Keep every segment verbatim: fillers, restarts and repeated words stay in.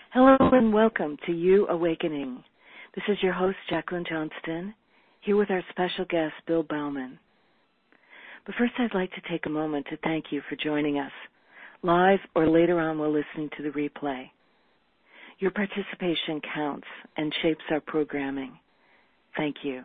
Hello and welcome to You Awakening. This is your host, Jacqueline Johnston, here with our special guest, Bill Bauman. But first, I'd like to take a moment to thank you for joining us, live or later on while listening to the replay. Your participation counts and shapes our programming. Thank you.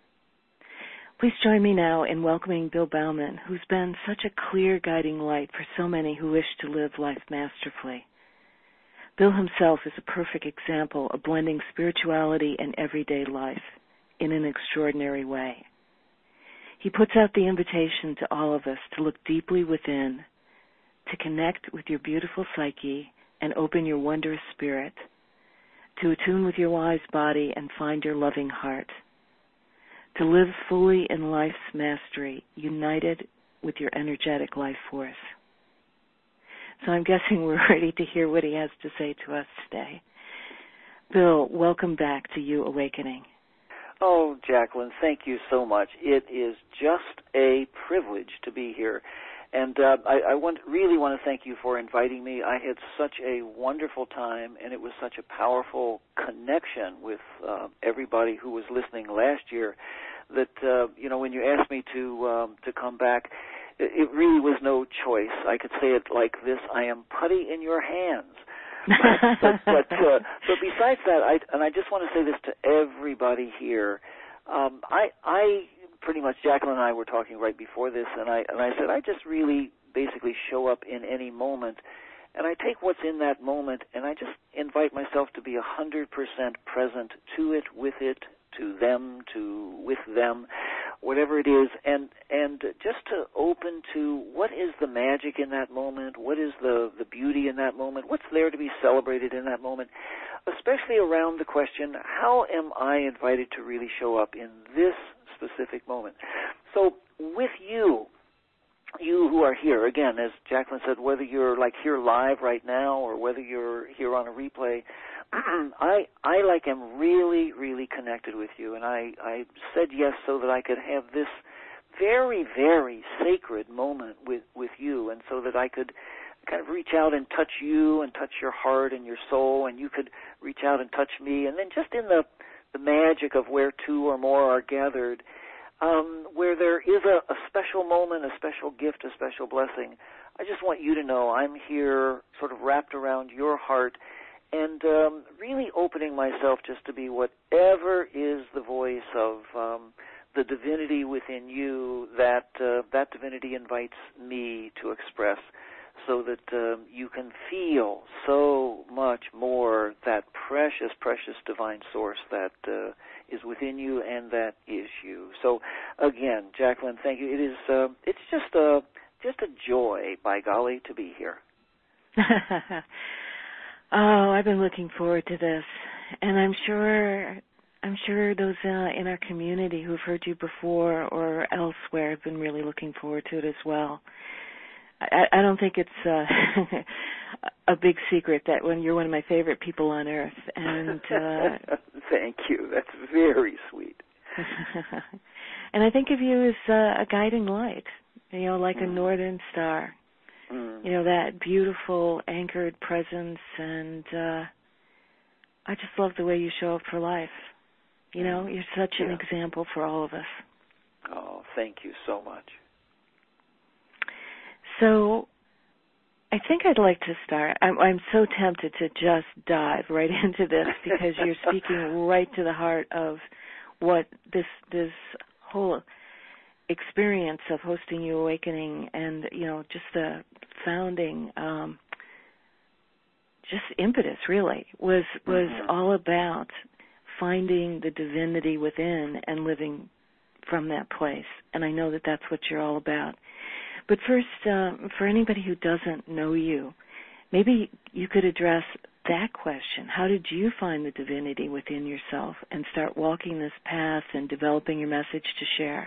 Please join me now in welcoming Bill Bauman, who's been such a clear guiding light for so many who wish to live life masterfully. Bill himself is a perfect example of blending spirituality and everyday life in an extraordinary way. He puts out the invitation to all of us to look deeply within, to connect with your beautiful psyche and open your wondrous spirit, to attune with your wise body and find your loving heart, to live fully in life's mastery, united with your energetic life force. So I'm guessing we're ready to hear what he has to say to us today. Bill, welcome back to You Awakening. Oh, Jacqueline, thank you so much. It is just a privilege to be here. And uh, I, I want, really want to thank you for inviting me. I had such a wonderful time, and it was such a powerful connection with uh, everybody who was listening last year that, uh, you know, when you asked me to um, to come back, it really was no choice. I could say it like this: I am putty in your hands. but but, uh, but besides that, I, and I just want to say this to everybody here. Um, I I pretty much, Jacqueline and I were talking right before this, and I and I said I just really basically show up in any moment, and I take what's in that moment, and I just invite myself to be a hundred percent present to it, with it, to them, to with them, whatever it is, and and just to open to what is the magic in that moment, what is the, the beauty in that moment, what's there to be celebrated in that moment, especially around the question, how am I invited to really show up in this specific moment? So with you, you who are here, again, as Jacqueline said, whether you're like here live right now or whether you're here on a replay, I, I like am really, really connected with you, and I, I said yes so that I could have this very, very sacred moment with, with you, and so that I could kind of reach out and touch you and touch your heart and your soul, and you could reach out and touch me, and then just in the, the magic of where two or more are gathered, um, where there is a, a special moment, a special gift, a special blessing, I just want you to know I'm here sort of wrapped around your heart, and um, really opening myself just to be whatever is the voice of um, the divinity within you that uh, that divinity invites me to express, so that um, you can feel so much more that precious, precious divine source that uh, is within you and that is you. So again, Jacqueline, thank you. It is uh, it's just a just a joy, by golly, to be here. Oh, I've been looking forward to this, and I'm sure I'm sure those uh, in our community who've heard you before or elsewhere have been really looking forward to it as well. I, I don't think it's uh, a big secret that when you're one of my favorite people on earth, and uh, thank you. That's very sweet. And I think of you as uh, a guiding light, you know, like mm. a northern star. You know, that beautiful anchored presence, and uh, I just love the way you show up for life. You know, you're such an yeah. example for all of us. Oh, thank you so much. So I think I'd like to start. I'm, I'm so tempted to just dive right into this because you're speaking right to the heart of what this this whole experience of hosting You Awakening and, you know, just the founding, um, just impetus really, was was mm-hmm. all about finding the divinity within and living from that place. And I know that that's what you're all about. But first, um, for anybody who doesn't know you, maybe you could address that question. How did you find the divinity within yourself and start walking this path and developing your message to share?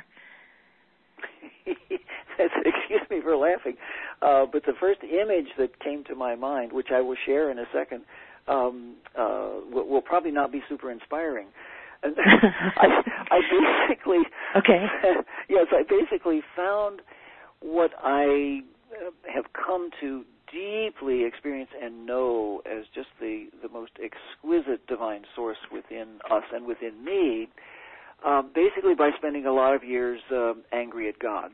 Excuse me for laughing, uh, but the first image that came to my mind, which I will share in a second, um, uh, will, will probably not be super inspiring. I, I basically, okay, yes, I basically found what I have come to deeply experience and know as just the, the most most exquisite divine source within us and within me, um, basically by spending a lot of years uh, angry at God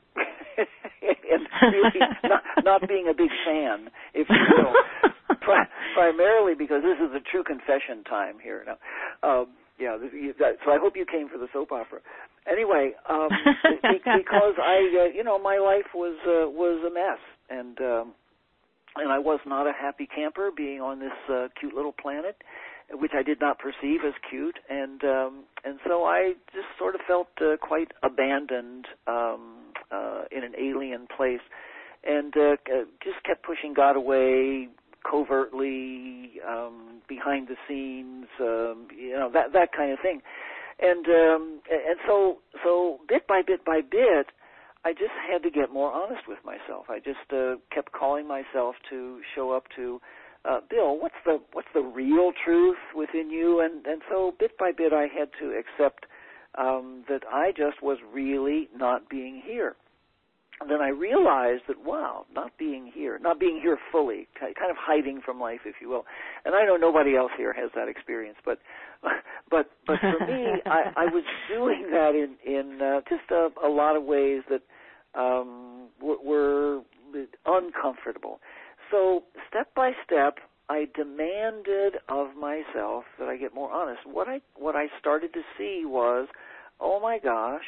and really not, not being a big fan, if you will, Pri- primarily because this is a true confession time here now. Um, yeah, this, you, that, so I hope you came for the soap opera. Anyway, um, be, because I, uh, you know, my life was uh, was a mess, and um, and I was not a happy camper being on this uh, cute little planet, which I did not perceive as cute, and um, and so I just sort of felt uh, quite abandoned um, uh, in an alien place, and uh, just kept pushing God away covertly, um, behind the scenes, um, you know, that that kind of thing. And um, and so so bit by bit by bit, I just had to get more honest with myself. I just uh, kept calling myself to show up to, uh, Bill, what's the what's the real truth within you? And and so bit by bit, I had to accept um, that I just was really not being here. And then I realized that, wow, not being here, not being here fully, kind of hiding from life, if you will. And I know nobody else here has that experience, but but but for me, I, I was doing that in in uh, just a, a lot of ways that um, w- were uncomfortable. So step by step, I demanded of myself that I get more honest. What I what I started to see was, oh my gosh.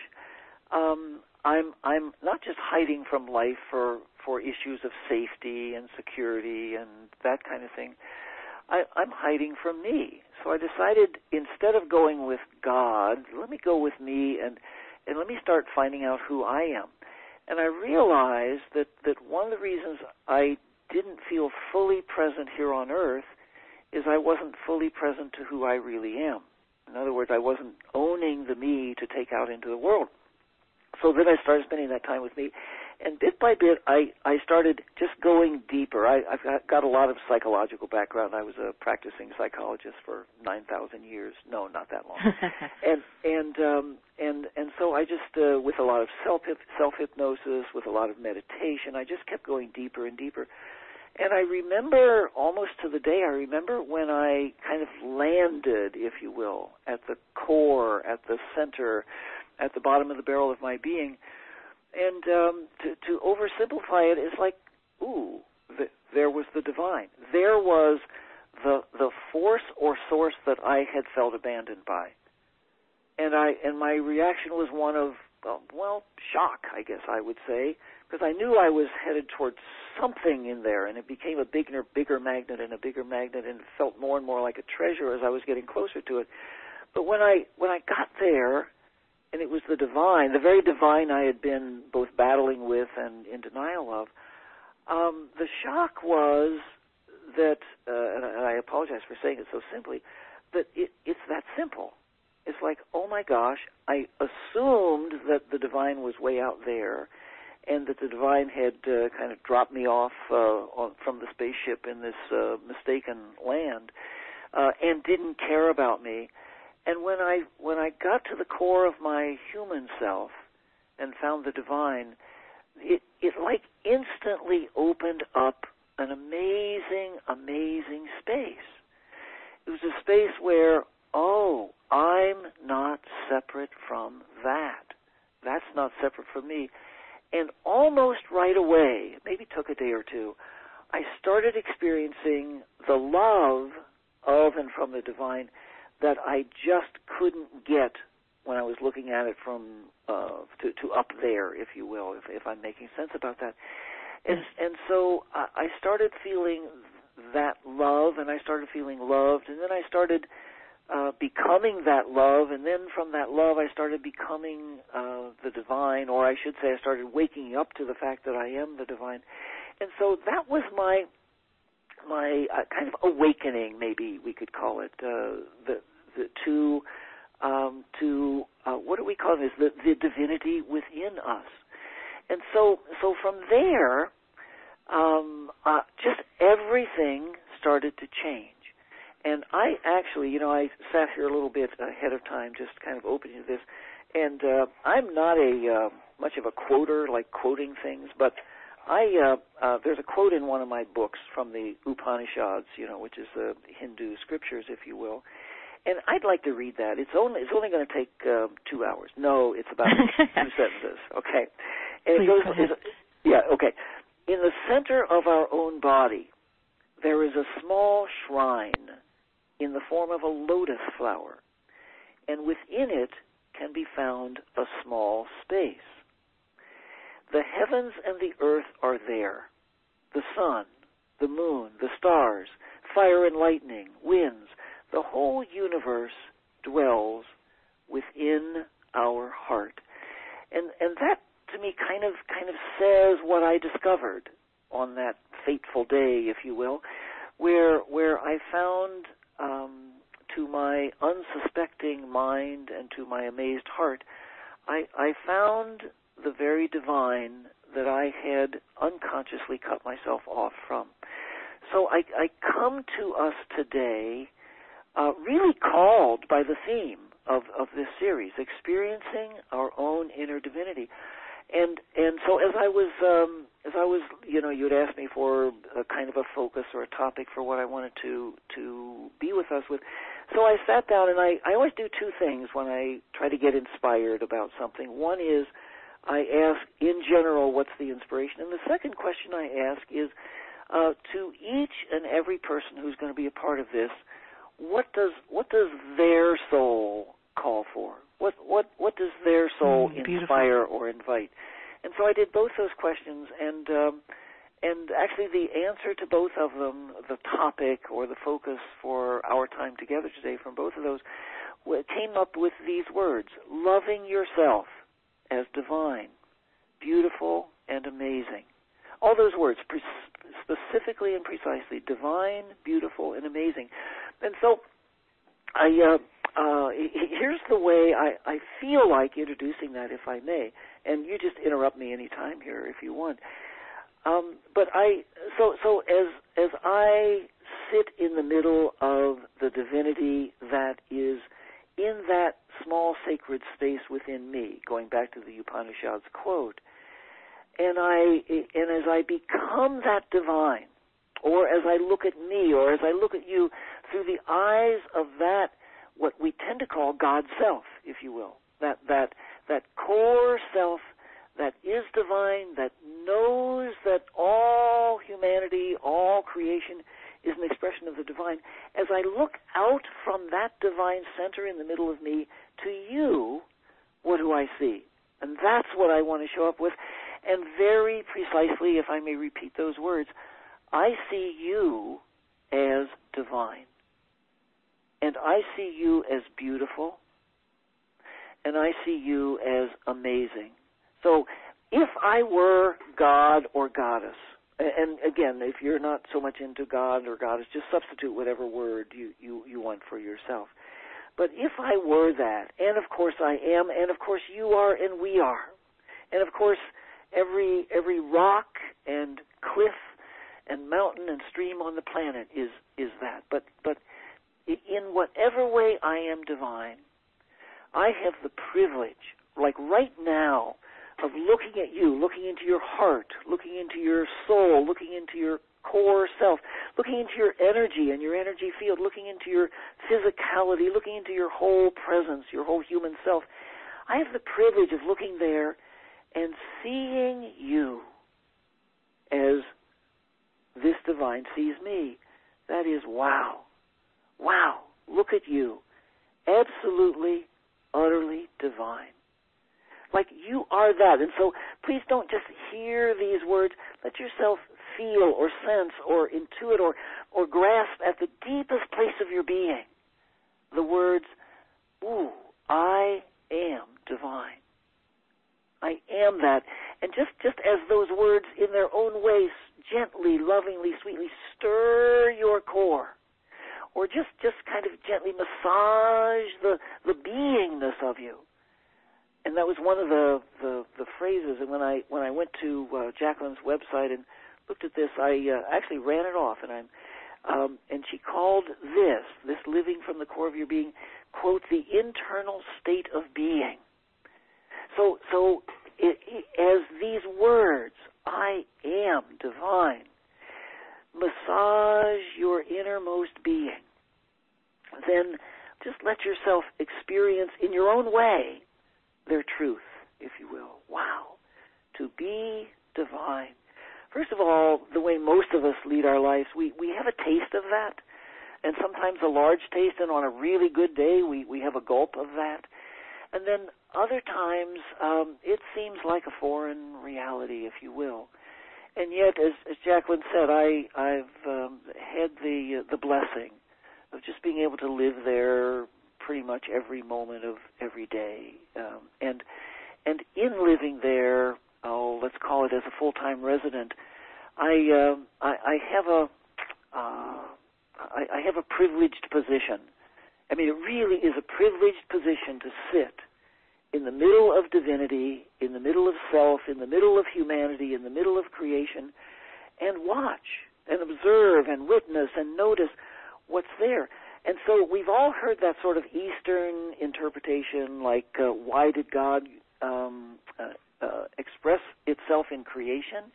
Um, I'm I'm not just hiding from life for, for issues of safety and security and that kind of thing. I, I'm hiding from me. So I decided instead of going with God, let me go with me and, and let me start finding out who I am. And I realized that, that one of the reasons I didn't feel fully present here on earth is I wasn't fully present to who I really am. In other words, I wasn't owning the me to take out into the world. So then I started spending that time with me, and bit by bit, I, I started just going deeper. I, I've got, got a lot of psychological background. I was a practicing psychologist for nine thousand years. No, not that long. and and um, and and so I just, uh, with a lot of self self hypnosis, with a lot of meditation, I just kept going deeper and deeper. And I remember almost to the day, I remember when I kind of landed, if you will, at the core, at the center, at the bottom of the barrel of my being. And um, to, to oversimplify it, it's like, ooh, the, there was the divine. There was the the force or source that I had felt abandoned by. And I and my reaction was one of, uh, well, shock, I guess I would say, because I knew I was headed towards something in there, and it became a bigger, bigger magnet and a bigger magnet, and it felt more and more like a treasure as I was getting closer to it. But when I when I got there, and it was the divine, the very divine I had been both battling with and in denial of, um, the shock was that, uh, and I apologize for saying it so simply, that it, it's that simple. It's like, oh my gosh, I assumed that the divine was way out there, and that the divine had uh, kind of dropped me off uh, on, from the spaceship in this uh, mistaken land, uh, and didn't care about me. And when I when I got to the core of my human self and found the divine, it it like instantly opened up an amazing, amazing space. It was a space where, oh, I'm not separate from that. That's not separate from me. And almost right away, maybe took a day or two, I started experiencing the love of and from the divine that I just couldn't get when I was looking at it from uh, to, to up there, if you will, if, if I'm making sense about that. And, and so I, I started feeling that love, and I started feeling loved, and then I started uh, becoming that love, and then from that love I started becoming uh, the divine, or I should say I started waking up to the fact that I am the divine. And so that was my my uh, kind of awakening, maybe we could call it, uh, the, the, to um, to uh, what do we call this? The, the divinity within us. And so, so from there, um, uh, just everything started to change. And I actually, you know, I sat here a little bit ahead of time, just kind of opening to this. And uh, I'm not a uh, much of a quoter, like quoting things, but I uh, uh, there's a quote in one of my books from the Upanishads, you know, which is the Hindu scriptures, if you will, and I'd like to read that. It's only it's only going to take uh, two hours. No, it's about two sentences. Okay, and Please it goes. go ahead. Yeah, okay. In the center of our own body, there is a small shrine in the form of a lotus flower, and within it can be found a small space. The heavens and the earth are there, the sun, the moon, the stars, fire and lightning, winds, the whole universe dwells within our heart. And and that to me kind of kind of says what I discovered on that fateful day, if you will, where where I found um, to my unsuspecting mind and to my amazed heart, I, I found the very divine that I had unconsciously cut myself off from. So I, I come to us today uh, really called by the theme of, of this series, experiencing our own inner divinity. And and so as I was, um, as I was, you know, you'd asked me for a kind of a focus or a topic for what I wanted to, to be with us with. So I sat down, and I, I always do two things when I try to get inspired about something. One is I ask, in general, what's the inspiration? And the second question I ask is, uh, to each and every person who's going to be a part of this, what does what does their soul call for? What what what does their soul mm, inspire or invite? And so I did both those questions, and um, and actually the answer to both of them, the topic or the focus for our time together today from both of those, came up with these words: loving yourself as divine, beautiful, and amazing. All those words, pre- specifically and precisely, divine, beautiful, and amazing. And so I, uh, uh, here's the way I, I feel like introducing that, if I may. And you just interrupt me any time here if you want. Um, but I, so so as as I sit in the middle of the divinity that is in that small sacred space within me, going back to the Upanishads quote, and I and as I become that divine, or as I look at me, or as I look at you through the eyes of that, what we tend to call God self, if you will, that that that core self that is divine, that knows that all humanity, all creation is an expression of the divine. As I look out from that divine center in the middle of me to you, what do I see? And that's what I want to show up with. And very precisely, if I may repeat those words, I see you as divine. And I see you as beautiful. And I see you as amazing. So if I were God or goddess, and again, if you're not so much into God or goddess, just substitute whatever word you, you, you want for yourself. But if I were that, and of course I am, and of course you are, and we are, and of course every every rock and cliff and mountain and stream on the planet is is that. But but in whatever way I am divine, I have the privilege, like right now, of looking at you, looking into your heart, looking into your soul, looking into your core self, looking into your energy and your energy field, looking into your physicality, looking into your whole presence, your whole human self. I have the privilege of looking there and seeing you as this divine sees me. That is, wow. Wow. Look at you. Absolutely, utterly divine. Like you are that. And so please don't just hear these words. Let yourself feel or sense or intuit or, or grasp at the deepest place of your being the words, ooh, I am divine. I am that. And just, just as those words in their own way gently, lovingly, sweetly stir your core, or just, just kind of gently massage the, the beingness of you. And that was one of the, the, the phrases. And when I when I went to uh, Jacqueline's website and looked at this, I uh, actually ran it off. And I'm um, and she called this this living from the core of your being, quote, the internal state of being. So so it, it, as these words, I am divine. Massage your innermost being. Then just let yourself experience in your own way their truth, if you will. Wow. To be divine. First of all, the way most of us lead our lives, we, we have a taste of that. And sometimes a large taste, and on a really good day, we, we have a gulp of that. And then other times, um, it seems like a foreign reality, if you will. And yet, as, as Jacqueline said, I, I've um, had the uh, the blessing of just being able to live there pretty much every moment of every day. Um, and and in living there, oh, let's call it as a full-time resident, I uh, I, I have a uh, I, I have a privileged position. I mean, it really is a privileged position to sit in the middle of divinity, in the middle of self, in the middle of humanity, in the middle of creation, and watch and observe and witness and notice what's there. And so we've all heard that sort of Eastern interpretation, like uh, why did God um, uh, uh, express itself in creation?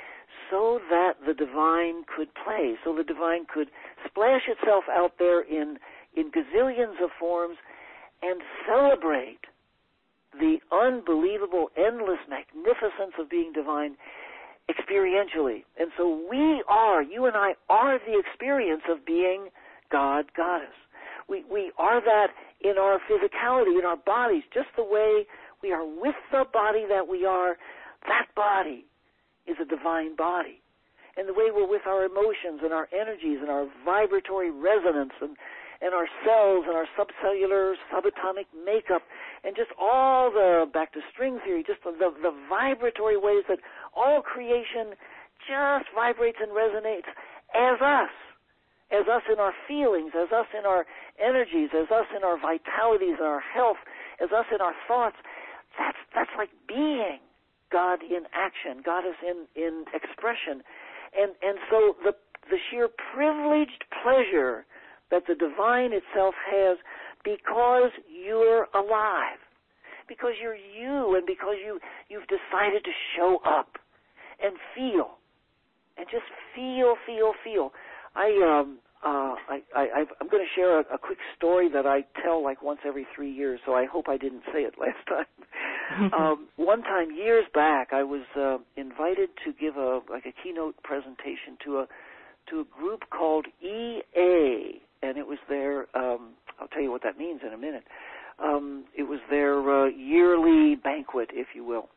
So that the divine could play, so the divine could splash itself out there in, in gazillions of forms and celebrate the unbelievable, endless magnificence of being divine experientially. And so we are, you and I are the experience of being God, Goddess. We, we are that in our physicality, in our bodies, just the way we are with the body that we are. That body is a divine body. And the way we're with our emotions and our energies and our vibratory resonance and, and our cells and our subcellular, subatomic makeup and just all the, back to string theory, just the, the, the vibratory ways that all creation just vibrates and resonates as us, as us in our feelings, as us in our energies, as us in our vitalities and our health, as us in our thoughts. That's, that's like being God in action, Goddess in, in expression. And, and so the, the sheer privileged pleasure that the divine itself has because you're alive, because you're you, and because you, you've decided to show up and feel, and just feel, feel, feel. I, um, uh, I, I, I'm going to share a, a quick story that I tell like once every three years, so I hope I didn't say it last time. um, one time, years back, I was uh, invited to give a like a keynote presentation to a to a group called E A, and it was their, um, I'll tell you what that means in a minute. Um, it was their uh, yearly banquet, if you will.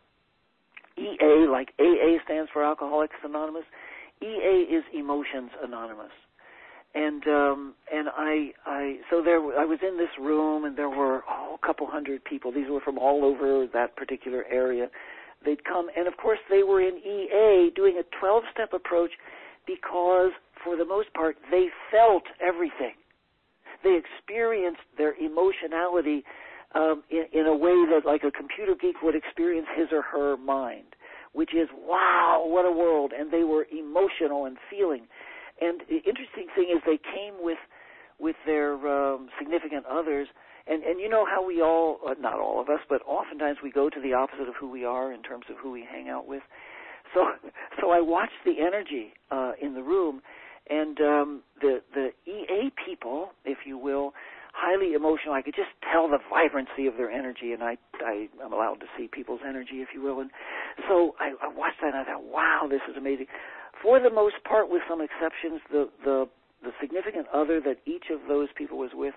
E A, like A A stands for Alcoholics Anonymous. E A is Emotions Anonymous. And um, and I I so there I was in this room, and there were oh, a couple hundred people. These were from all over that particular area. They'd come, and of course they were in E A doing a twelve-step approach because, for the most part, they felt everything. They experienced their emotionality um, in, in a way that, like a computer geek would experience his or her mind, which is, wow, what a world. And they were emotional and feeling. And the interesting thing is they came with with their um, significant others, and, and you know how we all, uh, not all of us, but oftentimes we go to the opposite of who we are in terms of who we hang out with. So so I watched the energy uh, in the room, and um, the, the E A people, if you will, highly emotional. I could just tell the vibrancy of their energy, and I, I, I'm allowed to see people's energy, if you will. And so I, I watched that, and I thought, wow, this is amazing. For the most part, with some exceptions, the, the, the significant other that each of those people was with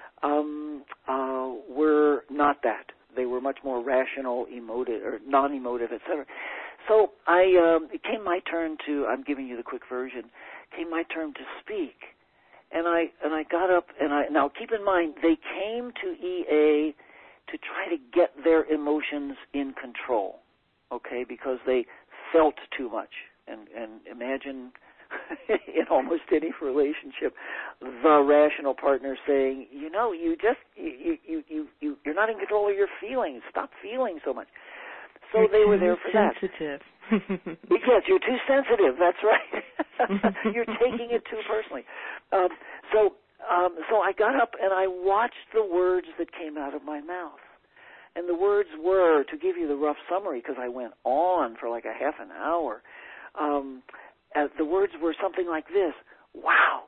um, uh, were not that. They were much more rational, emotive, or non-emotive, et cetera. So I, um, it came my turn to, I'm giving you the quick version, came my turn to speak. And I and I got up, and I, now keep in mind, they came to E A to try to get their emotions in control, okay, because they felt too much. And, and imagine in almost any relationship, the rational partner saying, you know, you just, you, you, you, you, you're not in control of your feelings. Stop feeling so much. So you're they were there for sensitive. that. Yes, you're too sensitive. That's right. You're taking it too personally. Um, so, um, so I got up and I watched the words that came out of my mouth. And the words were, to give you the rough summary, because I went on for like a half an hour, um, uh, the words were something like this: wow,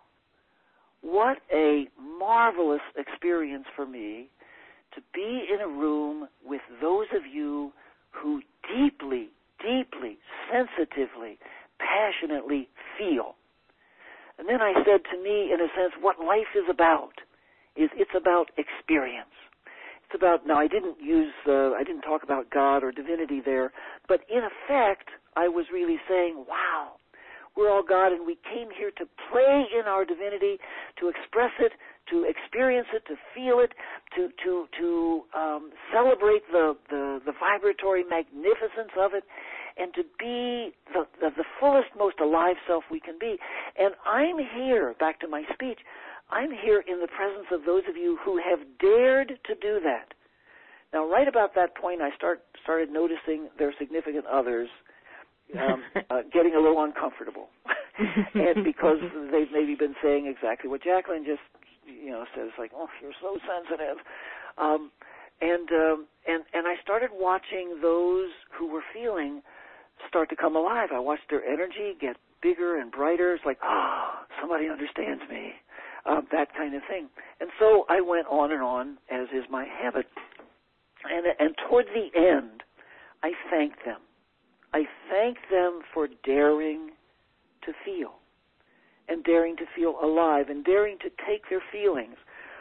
what a marvelous experience for me to be in a room with those of you who deeply, deeply, sensitively, passionately feel. And then I said, to me, in a sense, what life is about is it's about experience. It's about, now I didn't use, uh, I didn't talk about God or divinity there, but in effect, I was really saying, wow, we're all God, and we came here to play in our divinity, to express it, to experience it, to feel it, to to to um, celebrate the, the the vibratory magnificence of it, and to be the, the the fullest, most alive self we can be. And I'm here, back to my speech, I'm here in the presence of those of you who have dared to do that. Now, right about that point, I start started noticing their significant others um, uh, getting a little uncomfortable, and because they've maybe been saying exactly what Jacqueline just, you know, said. It's like, oh, you're so sensitive, um, and um, and and I started watching those who were feeling start to come alive. I watched their energy get bigger and brighter. It's like, oh, somebody understands me, uh, that kind of thing. And so I went on and on, as is my habit. And and toward the end, I thanked them. I thanked them for daring to feel, and daring to feel alive, and daring to take their feelings.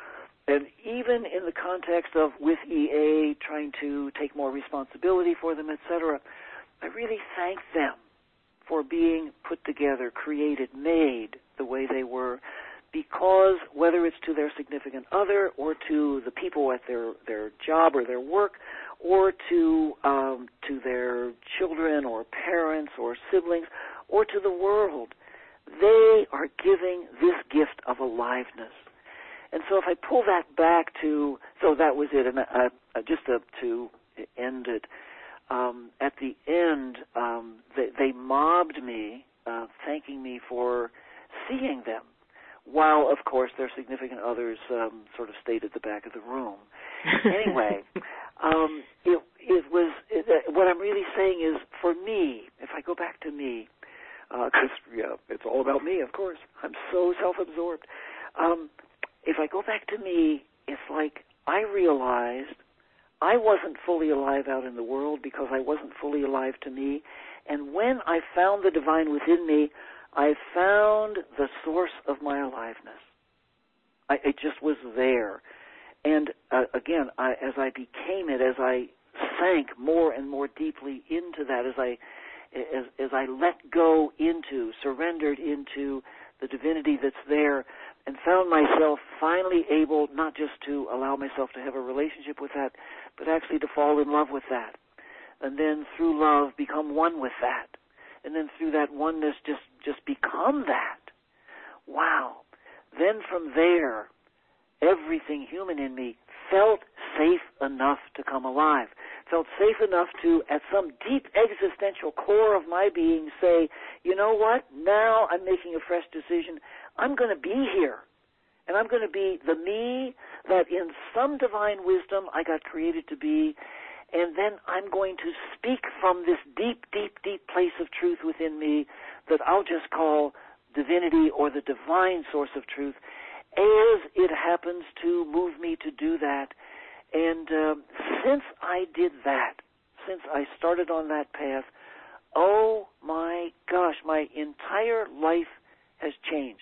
And even in the context of, with E A, trying to take more responsibility for them, et cetera, I really thank them for being put together, created, made the way they were, because whether it's to their significant other or to the people at their, their job or their work, or to um, to their children or parents or siblings, or to the world, they are giving this gift of aliveness. And so if I pull that back to, so that was it, and uh, uh, just to, to end it, um, at the end, um, they, they mobbed me, uh, thanking me for seeing them, while, of course, their significant others um, sort of stayed at the back of the room. Anyway, um, it, it was, it, uh, what I'm really saying is, for me, if I go back to me, because, uh, yeah, it's all about me, of course. I'm so self-absorbed. Um, if I go back to me, it's like I realized I wasn't fully alive out in the world because I wasn't fully alive to me. And when I found the divine within me, I found the source of my aliveness. I, it just was there. And uh, again, I, as I became it, as I sank more and more deeply into that, as I as, as I let go into, surrendered into the divinity that's there, and found myself finally able not just to allow myself to have a relationship with that, but actually to fall in love with that. And then through love become one with that. And then through that oneness just, just become that. Wow. Then from there, everything human in me felt safe enough to come alive, felt safe enough to, at some deep existential core of my being, say, you know what, now I'm making a fresh decision. I'm going to be here, and I'm going to be the me that in some divine wisdom I got created to be, and then I'm going to speak from this deep, deep, deep place of truth within me that I'll just call divinity or the divine source of truth, as it happens to move me to do that. And um, since I did that, since I started on that path, oh my gosh, my entire life has changed.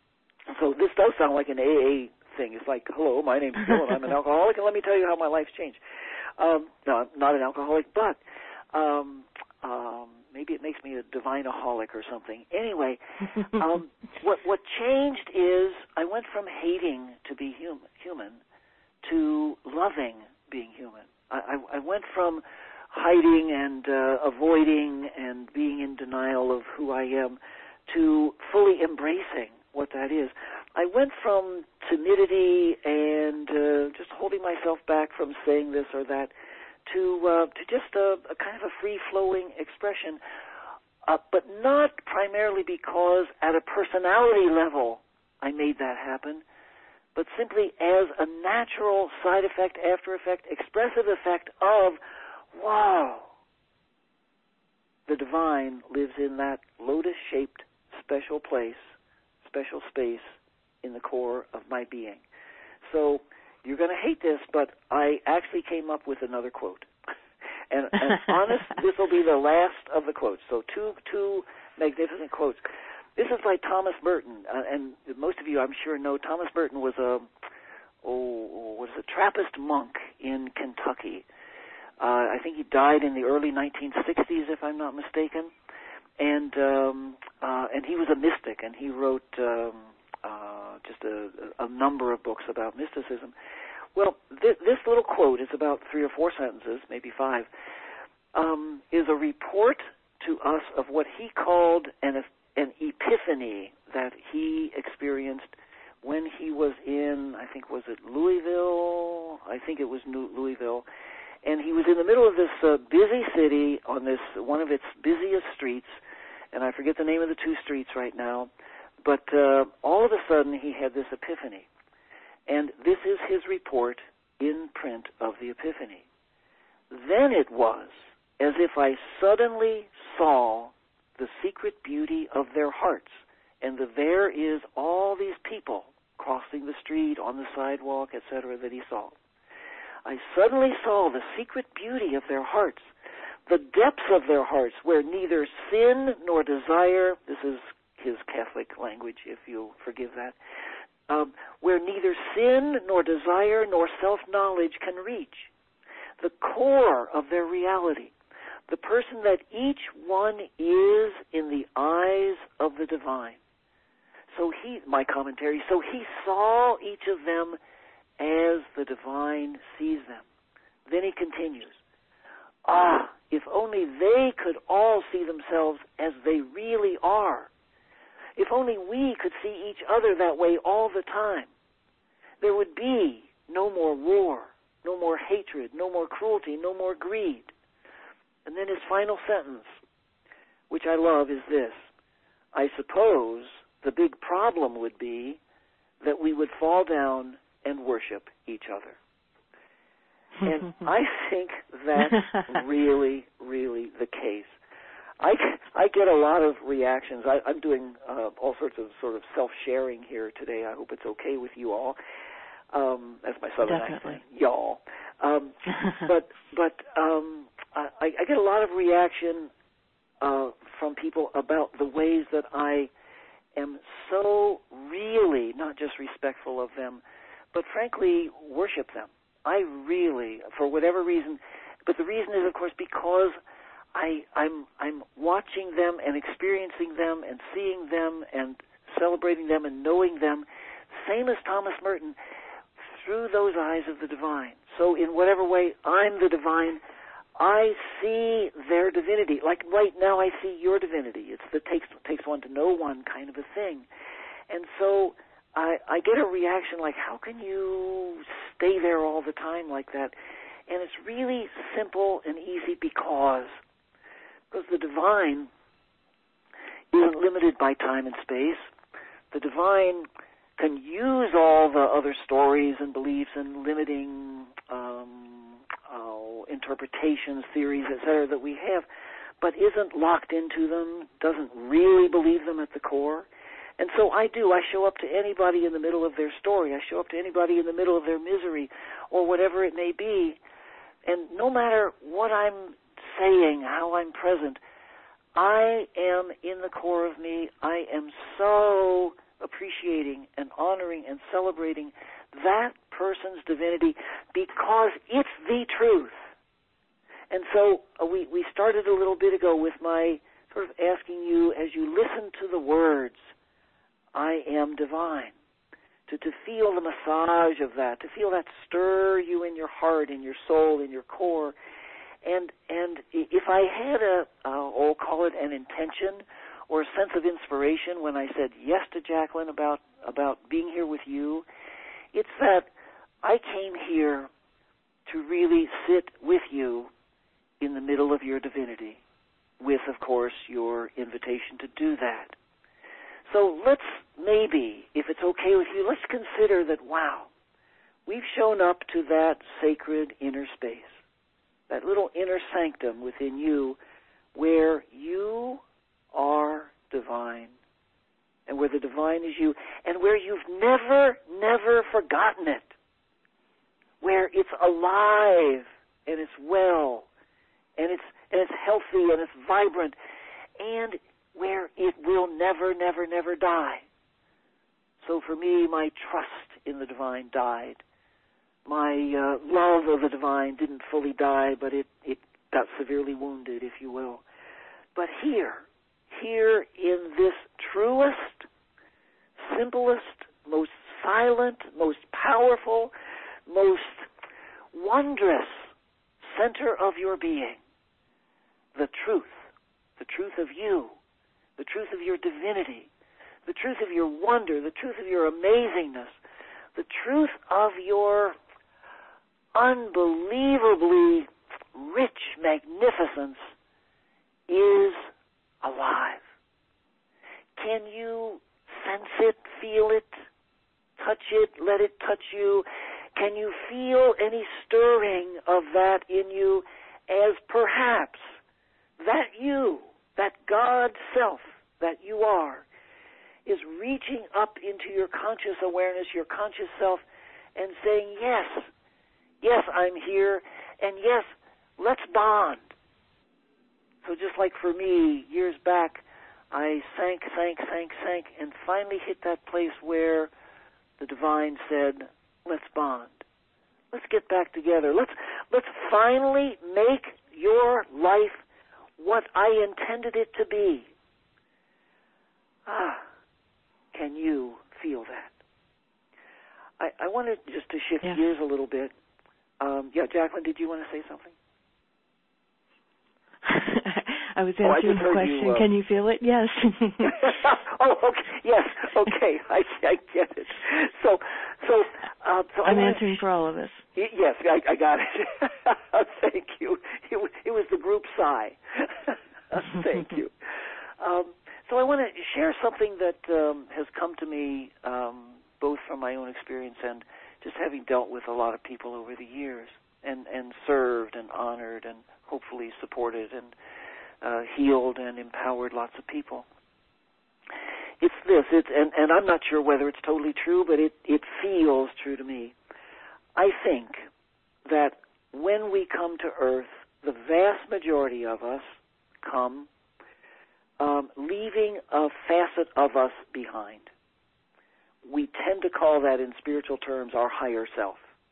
So this does sound like an A A thing. It's like, hello, my name's Bill, and I'm an alcoholic, and let me tell you how my life's changed. Um, no, I'm not an alcoholic, but um, um, maybe it makes me a divine-aholic or something. Anyway, um, what what changed is I went from hating to be hum, human to loving being human. I, I, I went from hiding and uh, avoiding and being in denial of who I am to fully embracing what that is. I went from timidity and uh, just holding myself back from saying this or that to uh, to just a, a kind of a free-flowing expression, uh, but not primarily because at a personality level I made that happen, but simply as a natural side effect, after effect, expressive effect of, wow, the divine lives in that lotus-shaped special place, special space in the core of my being. So you're going to hate this, but I actually came up with another quote. And, and honest, this will be the last of the quotes. So two two magnificent quotes. This is by Thomas Merton, uh, and most of you, I'm sure, know Thomas Merton was a oh was a Trappist monk in Kentucky. Uh, I think he died in the early nineteen sixties, if I'm not mistaken. And um, uh, and he was a mystic, and he wrote um, uh, just a, a number of books about mysticism. Well, th- this little quote is about three or four sentences, maybe five, um, is a report to us of what he called an, an epiphany that he experienced when he was in, I think, was it Louisville? I think it was New- Louisville. And he was in the middle of this uh, busy city on this one of its busiest streets, and I forget the name of the two streets right now, but uh, all of a sudden he had this epiphany. And this is his report in print of the epiphany. Then it was as if I suddenly saw the secret beauty of their hearts, and the, there is all these people crossing the street, on the sidewalk, et cetera, that he saw. I suddenly saw the secret beauty of their hearts, the depths of their hearts, where neither sin nor desire, this is his Catholic language, if you'll forgive that, Um, where neither sin nor desire nor self-knowledge can reach. The core of their reality, the person that each one is in the eyes of the divine. So he, my commentary, so he saw each of them as the divine sees them. Then he continues, ah, if only they could all see themselves as they really are. If only we could see each other that way all the time, there would be no more war, no more hatred, no more cruelty, no more greed. And then his final sentence, which I love, is this: I suppose the big problem would be that we would fall down and worship each other. And I think that's really, really the case. I, I get a lot of reactions. I, I'm doing uh, all sorts of sort of self-sharing here today. I hope it's okay with you all. Um, that's my southern Definitely. accent, y'all. Um, but but um, I, I get a lot of reaction uh, from people about the ways that I am so really not just respectful of them, but frankly worship them. I really, for whatever reason, but the reason is, of course, because I, I'm I'm watching them and experiencing them and seeing them and celebrating them and knowing them, same as Thomas Merton, through those eyes of the divine. So in whatever way I'm the divine, I see their divinity. Like right now I see your divinity. It's the takes takes one to know one kind of a thing. And so I, I get a reaction like, how can you stay there all the time like that? And it's really simple and easy because Because the divine isn't limited by time and space. The divine can use all the other stories and beliefs and limiting um, oh, interpretations, theories, et cetera, that we have, but isn't locked into them, doesn't really believe them at the core. And so I do. I show up to anybody in the middle of their story. I show up to anybody in the middle of their misery or whatever it may be. And no matter what I'm saying, how I'm present, I am in the core of me. I am so appreciating and honoring and celebrating that person's divinity because it's the truth. And so uh, we, we started a little bit ago with my sort of asking you, as you listen to the words, I am divine, to, to feel the massage of that, to feel that stir you in your heart, in your soul, in your core. And and if I had a, uh, I'll call it an intention or a sense of inspiration when I said yes to Jacqueline about, about being here with you, it's that I came here to really sit with you in the middle of your divinity, with, of course, your invitation to do that. So let's maybe, if it's okay with you, let's consider that, wow, we've shown up to that sacred inner space, that little inner sanctum within you where you are divine and where the divine is you and where you've never, never forgotten it, where it's alive and it's well and it's, and it's healthy and it's vibrant and where it will never, never, never die. So for me, my trust in the divine died. My uh, love of the divine didn't fully die, but it, it got severely wounded, if you will. But here, here in this truest, simplest, most silent, most powerful, most wondrous center of your being, the truth, the truth of you, the truth of your divinity, the truth of your wonder, the truth of your amazingness, the truth of your unbelievably rich magnificence is alive. Can you sense it, feel it, touch it, let it touch you? Can you feel any stirring of that in you as perhaps that you, that God self that you are, is reaching up into your conscious awareness, your conscious self, and saying, yes, yes, I'm here, and yes, let's bond. So just like for me, years back, I sank, sank, sank, sank, and finally hit that place where the divine said, let's bond. Let's get back together. Let's, let's finally make your life what I intended it to be. Ah, can you feel that? I, I wanted just to shift yes. gears a little bit. Um, yeah, Jacqueline, did you want to say something? I was answering oh, I the question. You, uh... Can you feel it? Yes. oh, okay. Yes. Okay. I, I get it. So, so, uh, so I'm wanna... answering for all of us. Yes, I, I got it. Thank you. It was, it was the group sigh. Thank you. Um, so I want to share something that um, has come to me um, both from my own experience and just having dealt with a lot of people over the years and, and served and honored and hopefully supported and uh, healed and empowered lots of people. It's this, it's, and, and I'm not sure whether it's totally true, but it, it feels true to me. I think that when we come to Earth, the vast majority of us come um, leaving a facet of us behind. We tend to call that in spiritual terms our higher self.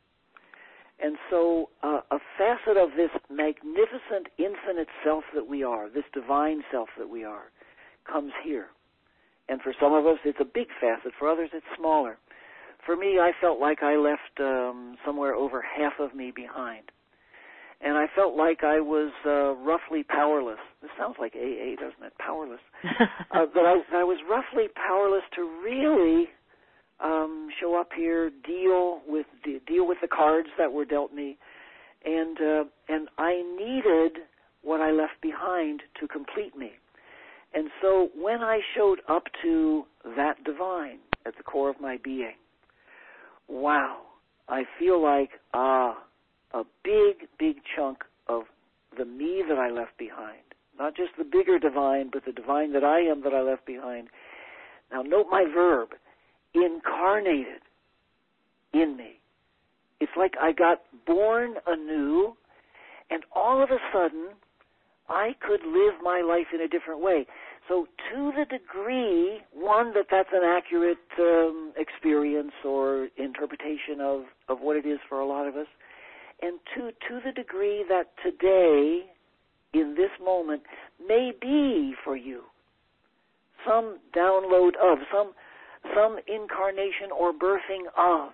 And so uh, a facet of this magnificent, infinite self that we are, this divine self that we are, comes here. And for some of us, it's a big facet. For others, it's smaller. For me, I felt like I left um, somewhere over half of me behind. And I felt like I was uh, roughly powerless. This sounds like A A, doesn't it? Powerless. uh, that I, I was roughly powerless to really um, show up here, deal with de- deal with the cards that were dealt me, and uh, and I needed what I left behind to complete me. And so when I showed up to that divine at the core of my being, wow, I feel like, ah, a big, big chunk of the me that I left behind. Not just the bigger divine, but the divine that I am that I left behind. Now note my verb, incarnated in me. It's like I got born anew, and all of a sudden, I could live my life in a different way. So to the degree, one, that that's an accurate um, experience or interpretation of, of what it is for a lot of us, and two, to the degree that today, in this moment, may be for you some download of, some, some incarnation or birthing of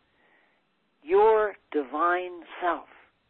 your divine self,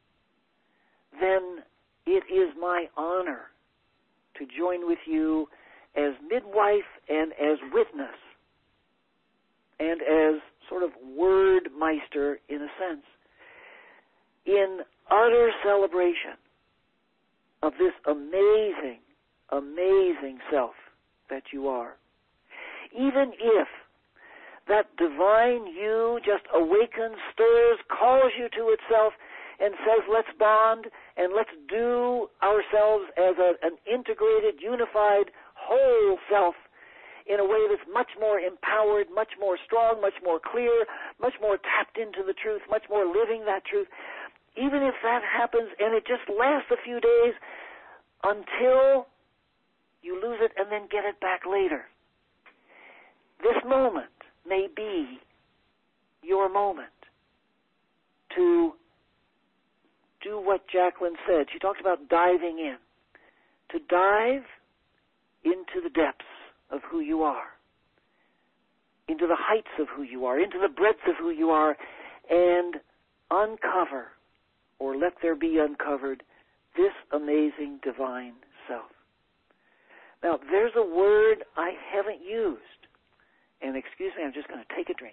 then it is my honor to join with you as midwife and as witness and as sort of word meister, in a sense, in utter celebration of this amazing, amazing self that you are. even if that divine you just awakens, stirs, calls you to itself, and says, let's bond and let's do ourselves as a, an integrated, unified, whole self in a way that's much more empowered, much more strong, much more clear, much more tapped into the truth, much more living that truth. Even if that happens and it just lasts a few days until you lose it and then get it back later. This moment may be your moment to do what Jacqueline said. She talked about diving in, to dive into the depths of who you are, into the heights of who you are, into the breadth of who you are, and uncover, or let there be uncovered, this amazing divine self. Now, there's a word I haven't used. And excuse me, I'm just going to take a drink.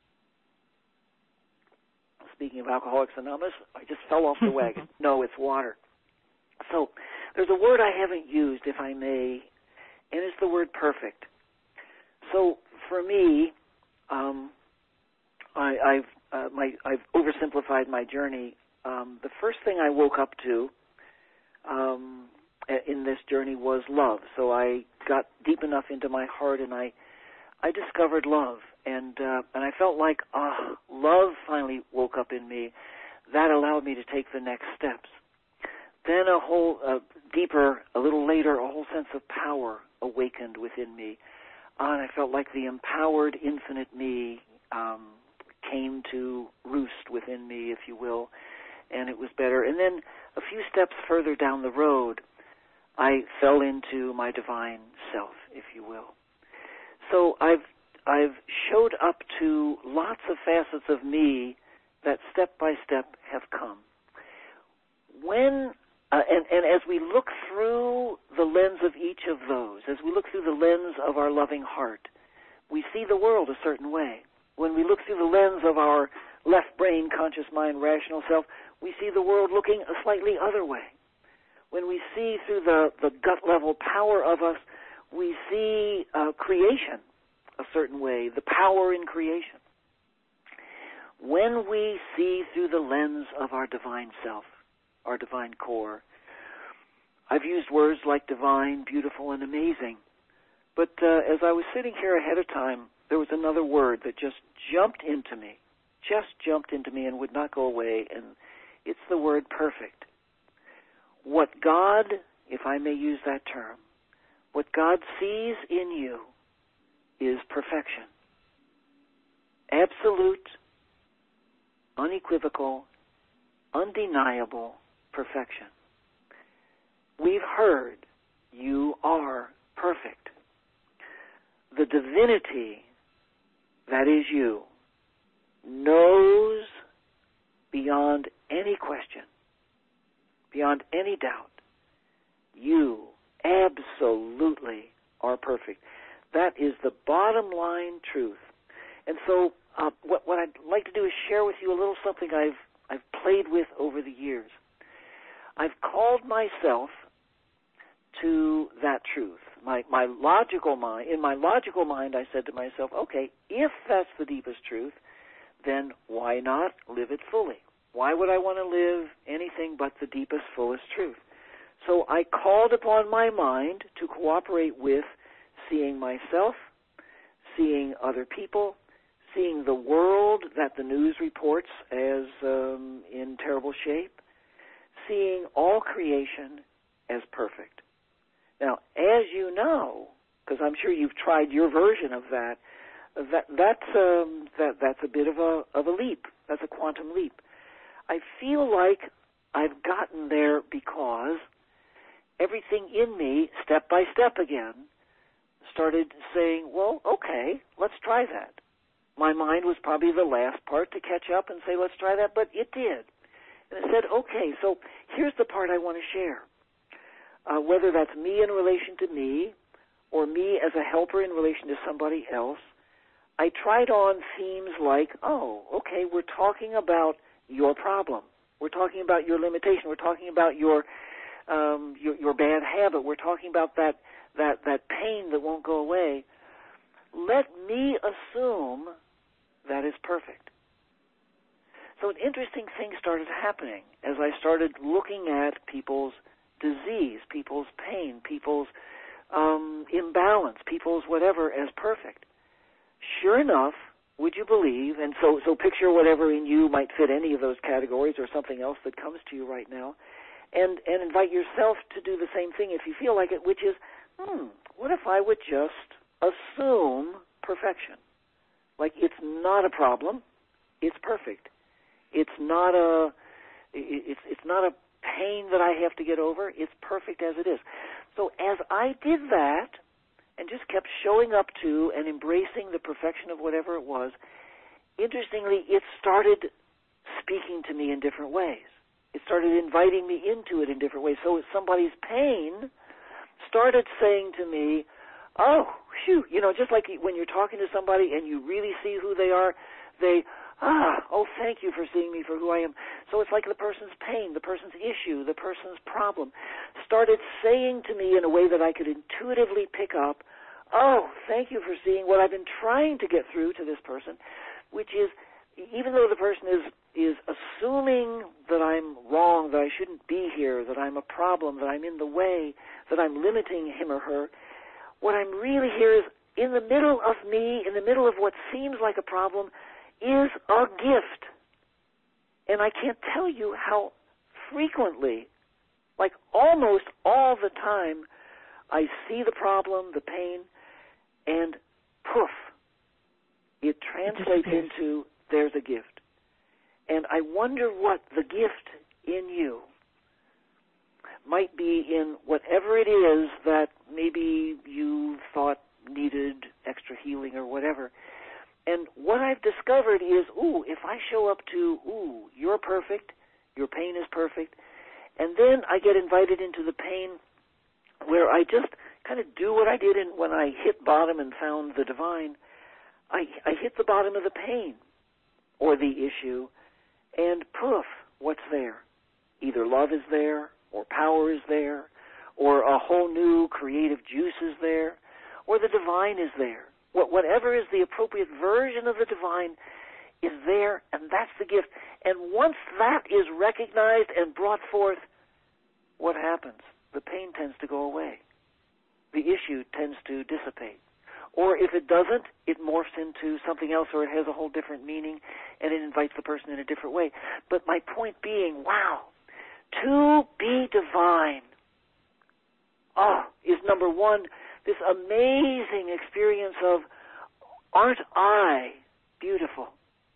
Speaking of Alcoholics Anonymous, I just fell off the wagon. No, it's water. So there's a word I haven't used, if I may, and it's the word perfect. So for me, um, I, I've uh, my I've oversimplified my journey. Um, the first thing I woke up to um, in this journey was love. So I got deep enough into my heart, and I. I discovered love, and uh, and I felt like, ah, love finally woke up in me. That allowed me to take the next steps. Then a whole, uh, deeper, a little later, a whole sense of power awakened within me. Uh, and I felt like the empowered, infinite me um, came to roost within me, if you will, and it was better. And then a few steps further down the road, I fell into my divine self, if you will. So I've I've showed up to lots of facets of me that step by step have come. When uh, and, and as we look through the lens of each of those, as we look through the lens of our loving heart, we see the world a certain way. When we look through the lens of our left brain, conscious mind, rational self, we see the world looking a slightly other way. When we see through the, the gut level power of us, we see uh, creation a certain way, the power in creation. When we see through the lens of our divine self, our divine core, I've used words like divine, beautiful, and amazing, but uh, as I was sitting here ahead of time, there was another word that just jumped into me, just jumped into me and would not go away, and it's the word perfect. What God, if I may use that term, what God sees in you is perfection. Absolute, unequivocal, undeniable perfection. We've heard you are perfect. The divinity that is you knows beyond any question, beyond any doubt, you absolutely are perfect. That is the bottom line truth. And so uh, what, what I'd like to do is share with you a little something I've I've played with over the years. I've called myself to that truth. My my logical mind, in my logical mind, I said to myself, okay, if that's the deepest truth, then why not live it fully? Why would I want to live anything but the deepest, fullest truth? So I called upon my mind to cooperate with seeing myself, seeing other people, seeing the world that the news reports as um, in terrible shape, seeing all creation as perfect. Now, as you know, because I'm sure you've tried your version of that, that that's um, that that's a bit of a of a leap. That's a quantum leap. I feel like I've gotten there because everything in me, step by step again, started saying, well, okay, let's try that. My mind was probably the last part to catch up and say, let's try that, but it did. And it said, okay, so here's the part I want to share. Uh, whether that's me in relation to me or me as a helper in relation to somebody else, I tried on themes like, oh, okay, we're talking about your problem. We're talking about your limitation. We're talking about your um, your, your bad habit. We're talking about that, that, that pain that won't go away. let me assume that is perfect. So an interesting thing started happening as I started looking at people's disease, people's pain, people's um, imbalance, people's whatever as perfect. Sure enough, would you believe, and so, so picture whatever in you might fit any of those categories or something else that comes to you right now, and, and invite yourself to do the same thing if you feel like it, which is, hmm, what if I would just assume perfection? Like it's not a problem, it's perfect. It's not a, it's, it's not a pain that I have to get over, it's perfect as it is. So as I did that, and just kept showing up to and embracing the perfection of whatever it was, interestingly, it started speaking to me in different ways. It started inviting me into it in different ways. So somebody's pain started saying to me, oh, phew, you know, just like when you're talking to somebody and you really see who they are, they, ah, oh, thank you for seeing me for who I am. So it's like the person's pain, the person's issue, the person's problem started saying to me in a way that I could intuitively pick up, oh, thank you for seeing what I've been trying to get through to this person, which is, even though the person is, is assuming that I'm wrong, that I shouldn't be here, that I'm a problem, that I'm in the way, that I'm limiting him or her, what I'm really here is in the middle of me, in the middle of what seems like a problem, is a gift. And I can't tell you how frequently, like almost all the time, I see the problem, the pain, and poof, it translates it into there's a gift. And I wonder what the gift in you might be in whatever it is that maybe you thought needed extra healing or whatever. And what I've discovered is, ooh, if I show up to, ooh, you're perfect, your pain is perfect, and then I get invited into the pain where I just kind of do what I did in, when I hit bottom and found the divine. I, I hit the bottom of the pain or the issue, and poof, what's there? Either love is there, or power is there, or a whole new creative juice is there, or the divine is there. Whatever is the appropriate version of the divine is there, and that's the gift. And once that is recognized and brought forth, what happens? The pain tends to go away. The issue tends to dissipate. Or if it doesn't, it morphs into something else, or it has a whole different meaning, and it invites the person in a different way. But my point being, wow, to be divine, oh, is number one, this amazing experience of, aren't I beautiful,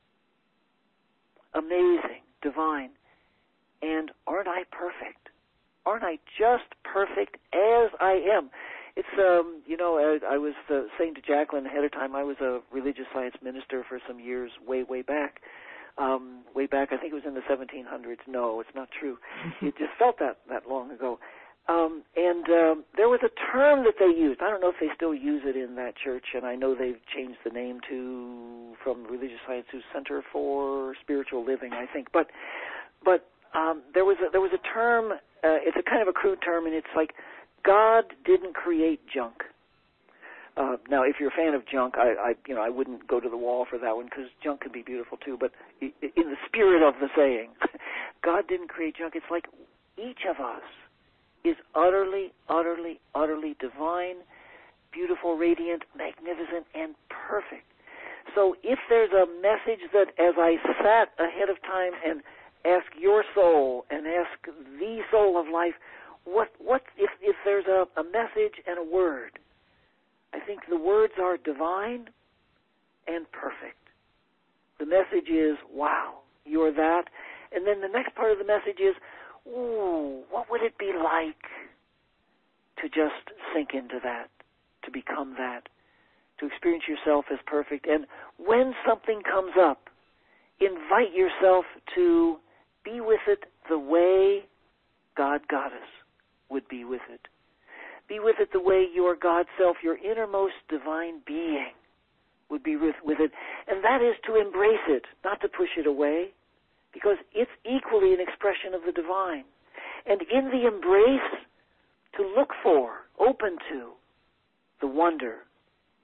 amazing, divine, and aren't I perfect? Aren't I just perfect as I am? It's, um, you know, I, I was uh, saying to Jacqueline ahead of time, I was a religious science minister for some years way, way back. Um, way back, I think it was in the seventeen hundreds. No, it's not true. It just felt that, that long ago. Um, and um, there was a term that they used. I don't know if they still use it in that church, and I know they've changed the name to, from Religious Science to Center for Spiritual Living, I think. But but um, there was a, there was a term, uh, it's a kind of a crude term, and it's like, God didn't create junk. Uh, now, if you're a fan of junk, I, I, you know, I wouldn't go to the wall for that one, because junk can be beautiful too. But in the spirit of the saying, God didn't create junk. It's like each of us is utterly, utterly, utterly divine, beautiful, radiant, magnificent, and perfect. So if there's a message that, as I sat ahead of time and asked your soul and asked the soul of life, what, what if, if there's a, a message and a word, I think the words are divine and perfect. The message is, wow, you're that. And then the next part of the message is, ooh, what would it be like to just sink into that, to become that, to experience yourself as perfect? And when something comes up, invite yourself to be with it the way God Goddess would be with it. Be with it the way your God self, your innermost divine being, would be with, with it. And that is to embrace it, not to push it away, because it's equally an expression of the divine. And in the embrace, to look for, open to, the wonder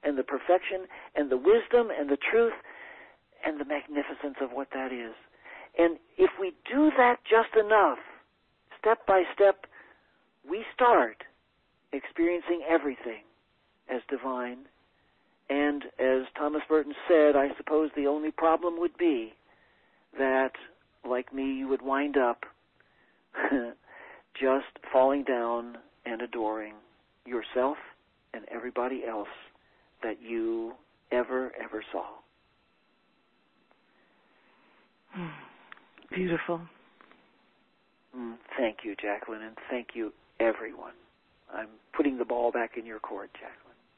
and the perfection and the wisdom and the truth and the magnificence of what that is. And if we do that just enough, step by step, we start experiencing everything as divine. And as Thomas Merton said, I suppose the only problem would be that, like me, you would wind up just falling down and adoring yourself and everybody else that you ever, ever saw. Beautiful. Mm, thank you, Jacqueline, and thank you, everyone. I'm putting the ball back in your court, Jacqueline.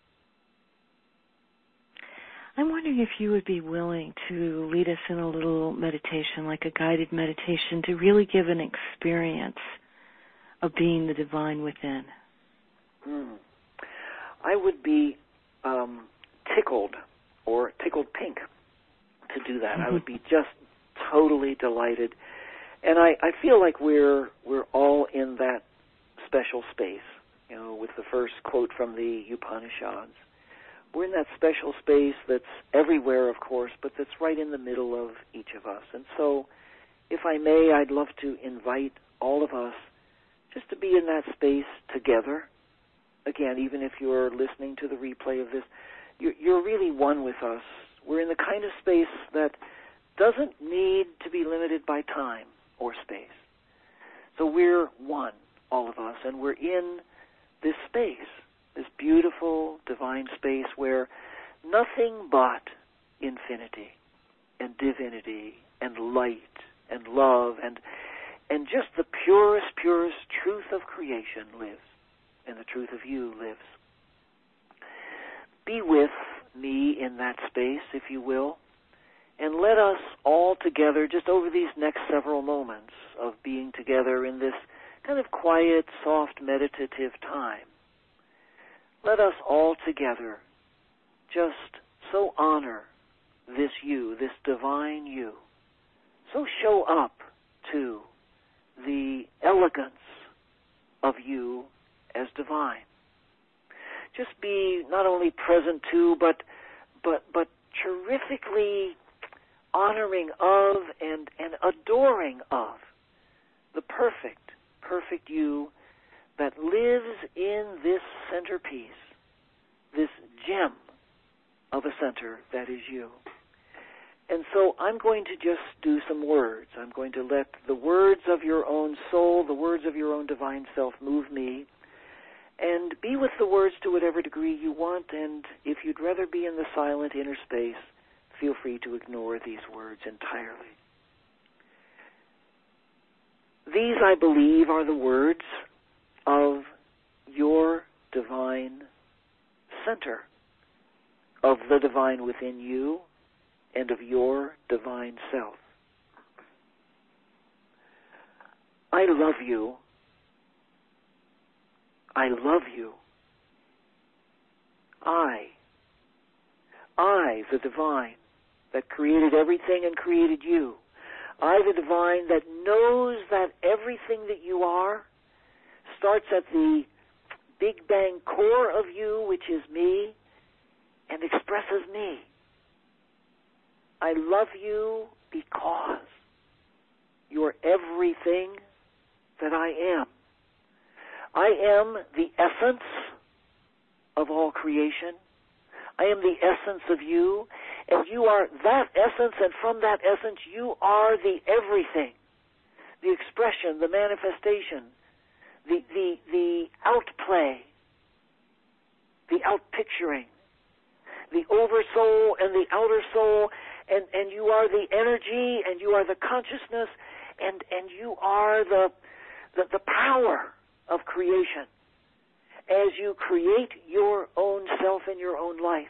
I'm wondering if you would be willing to lead us in a little meditation, like a guided meditation, to really give an experience of being the divine within. Mm. I would be um, tickled or tickled pink to do that. Mm-hmm. I would be just totally delighted. And I, I feel like we're we're all in that special space, you know, with the first quote from the Upanishads. We're in that special space that's everywhere, of course, but that's right in the middle of each of us. And so, if I may, I'd love to invite all of us just to be in that space together. Again, even if you're listening to the replay of this, you're, you're really one with us. We're in the kind of space that doesn't need to be limited by time or space. So we're one, all of us, and we're in this space, this beautiful divine space where nothing but infinity and divinity and light and love and and just the purest, purest truth of creation lives, and the truth of you lives. Be with me in that space, if you will, and let us all together, just over these next several moments of being together in this kind of quiet, soft, meditative time, let us all together just so honor this you, this divine you, so show up to the elegance of you as divine. Just be not only present to, but but but terrifically honoring of and, and adoring of the perfect, perfect you that lives in this centerpiece, this gem of a center that is you. And so I'm going to just do some words. I'm going to let the words of your own soul, the words of your own divine self move me, and be with the words to whatever degree you want. And if you'd rather be in the silent inner space, feel free to ignore these words entirely. These, I believe, are the words of your divine center, of the divine within you, and of your divine self. I love you. I love you. I, I, the divine that created everything and created you. I, the divine that knows that everything that you are starts at the Big Bang core of you, which is me, and expresses me. I love you because you're everything that I am. I am the essence of all creation. I am the essence of you, and you are that essence, and from that essence you are the everything, the expression, the manifestation, the the the outplay, the outpicturing, the oversoul and the outer soul. And, and you are the energy, and you are the consciousness, and, and you are the, the the power of creation as you create your own self in your own life.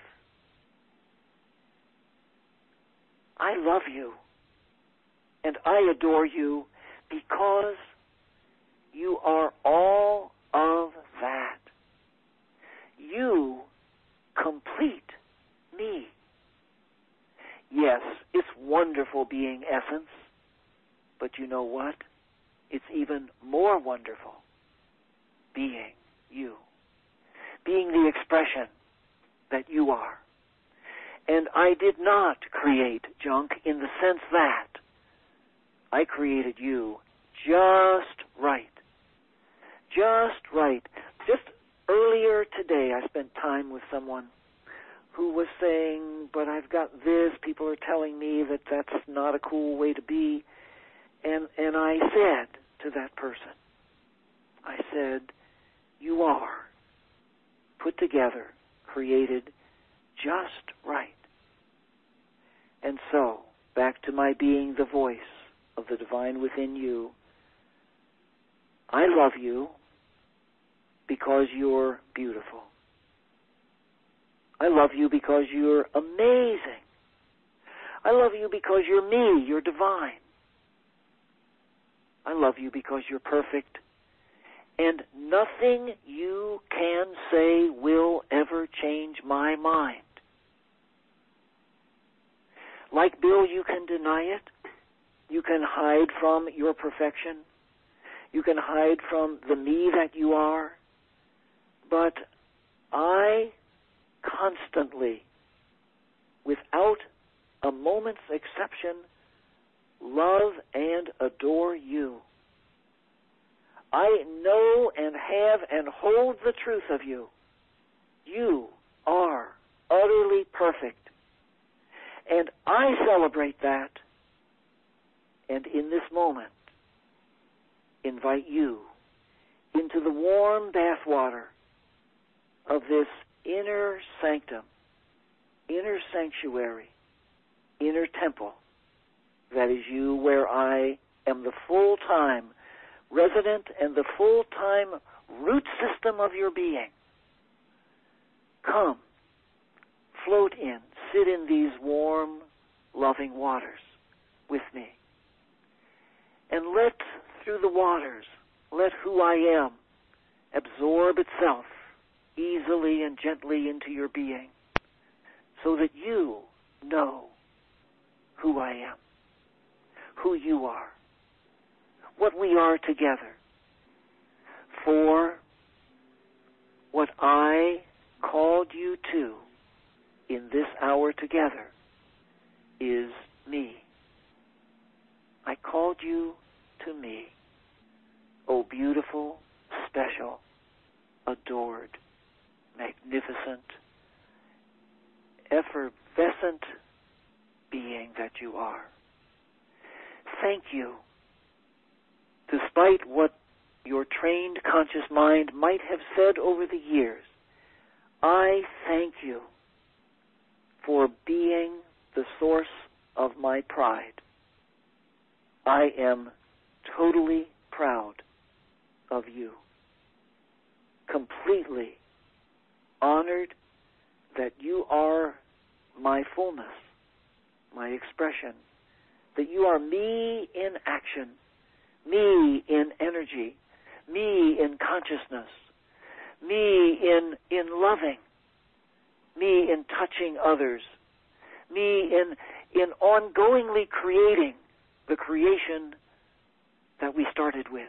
I love you, and I adore you because you are all of that. You complete me. Yes, it's wonderful being essence, but you know what? It's even more wonderful being you, being the expression that you are. And I did not create junk in the sense that I created you just right. Just right. Just earlier today, I spent time with someone who was saying, but I've got this, people are telling me that that's not a cool way to be. And, and I said to that person, I said, you are put together, created just right. And so, back to my being the voice of the divine within you, I love you because you're beautiful. I love you because you're amazing. I love you because you're me, you're divine. I love you because you're perfect. And nothing you can say will ever change my mind. Like Bill, you can deny it. You can hide from your perfection. You can hide from the me that you are. But I constantly, without a moment's exception, love and adore you. I know and have and hold the truth of you. You are utterly perfect. And I celebrate that, and in this moment, invite you into the warm bathwater of this inner sanctum, inner sanctuary, inner temple that is you, where I am the full-time resident and the full-time root system of your being. Come, float in, sit in these warm, loving waters with me. And let, through the waters, let who I am absorb itself easily and gently into your being, so that you know who I am, who you are, what we are together. For what I called you to in this hour together is me. I called you to me, oh beautiful, special, adored, magnificent, effervescent being that you are. Thank you. Despite what your trained conscious mind might have said over the years, I thank you for being the source of my pride. I am totally proud of you, completely honored that you are my fullness, my expression, that you are me in action, me in energy, me in consciousness, me in, in loving, me in touching others, me in, in ongoingly creating the creation that we started with.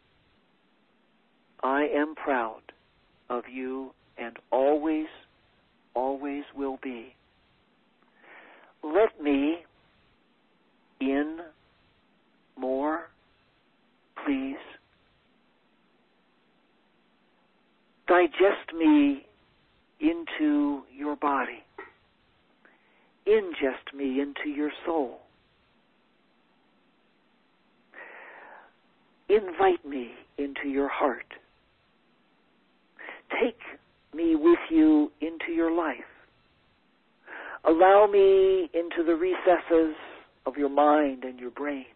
I am proud of you and always, always will be. Let me in more, please. Digest me into your body. Ingest me into your soul. Invite me into your heart. Take me with you into your life. Allow me into the recesses of your mind and your brain.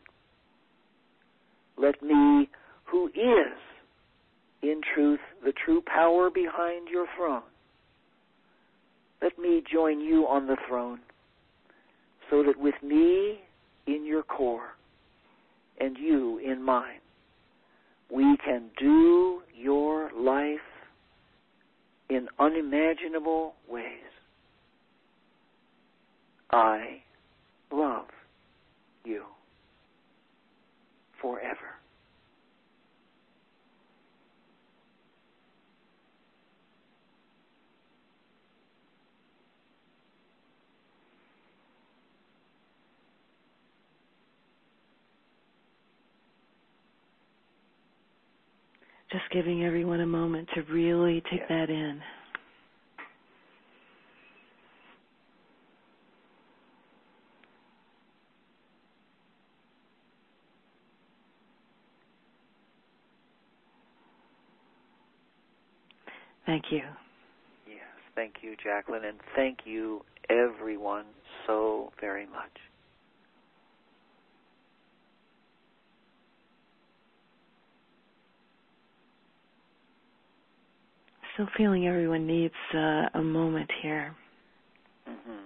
Let me, who is, in truth, the true power behind your throne, let me join you on the throne, so that with me in your core and you in mine, we can do your life in unimaginable ways. I love you forever. Just giving everyone a moment to really take yeah. that in. Thank you. Yes, thank you, Jacqueline, and thank you, everyone, so very much. Still feeling everyone needs uh, a moment here. Mm-hmm.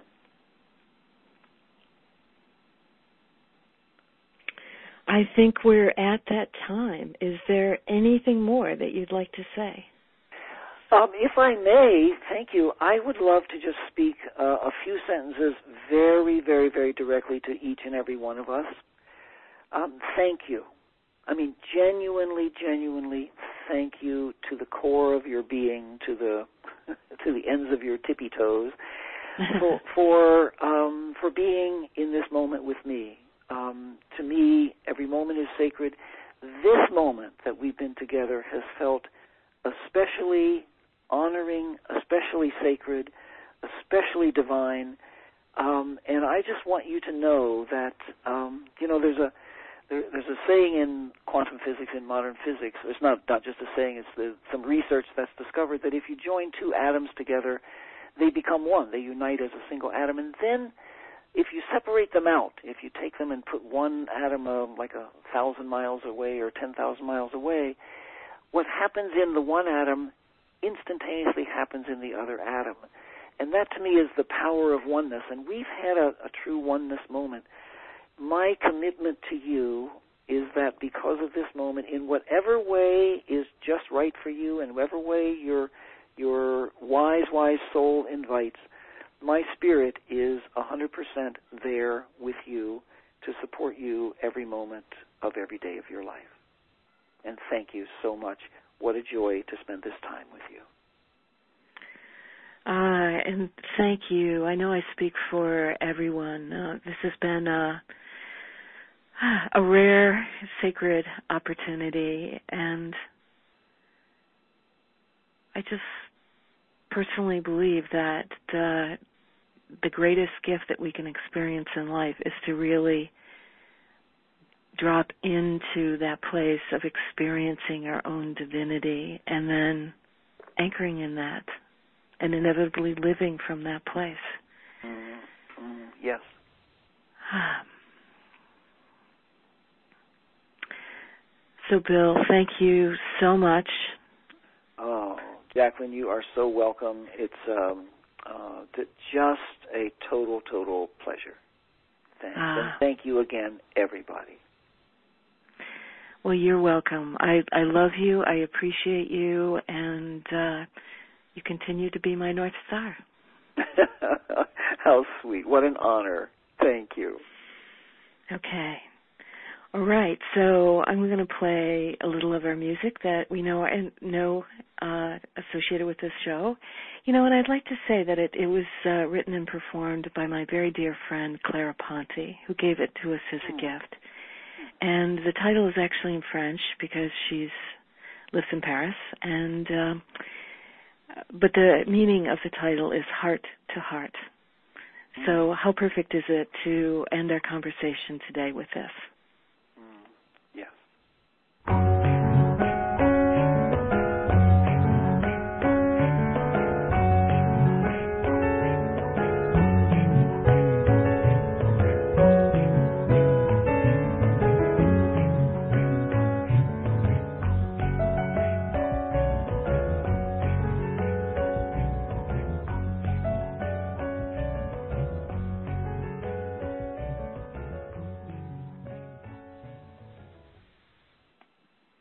I think we're at that time. Is there anything more that you'd like to say? Um, if I may, thank you, I would love to just speak uh, a few sentences very, very, very directly to each and every one of us. Um, thank you. I mean, genuinely, genuinely thank you to the core of your being, to the to the ends of your tippy toes, for for, um, for being in this moment with me. Um, to me, every moment is sacred. This moment that we've been together has felt especially honoring, especially sacred, especially divine. Um, and I just want you to know that, um, you know, there's a there, there's a saying in quantum physics, in modern physics. It's not, not just a saying, it's the, some research that's discovered that if you join two atoms together, they become one. They unite as a single atom. And then if you separate them out, if you take them and put one atom uh, like a thousand miles away or ten thousand miles away, what happens in the one atom instantaneously happens in the other atom. And that, to me, is the power of oneness. And we've had a, a true oneness moment. My commitment to you is that because of this moment, in whatever way is just right for you, and whatever way your your wise, wise soul invites, my spirit is one hundred percent there with you to support you every moment of every day of your life. And thank you so much. What a joy to spend this time with you. Uh, and thank you. I know I speak for everyone. Uh, this has been a, a rare, sacred opportunity, and I just personally believe that the, the greatest gift that we can experience in life is to really drop into that place of experiencing our own divinity and then anchoring in that and inevitably living from that place. Mm, mm, yes. So, Bill, thank you so much. Oh, Jacqueline, you are so welcome. It's um, uh, just a total, total pleasure. Thanks. Uh, and thank you again, everybody. Well, you're welcome. I, I love you. I appreciate you, and uh, you continue to be my North Star. How sweet. What an honor. Thank you. Okay. All right. So I'm going to play a little of our music that we know and know uh, associated with this show. You know, and I'd like to say that it, it was uh, written and performed by my very dear friend Clara Ponte, who gave it to us as a mm. gift. And the title is actually in French because she's lives in Paris, and uh, but the meaning of the title is Heart to Heart. So how perfect is it to end our conversation today with this?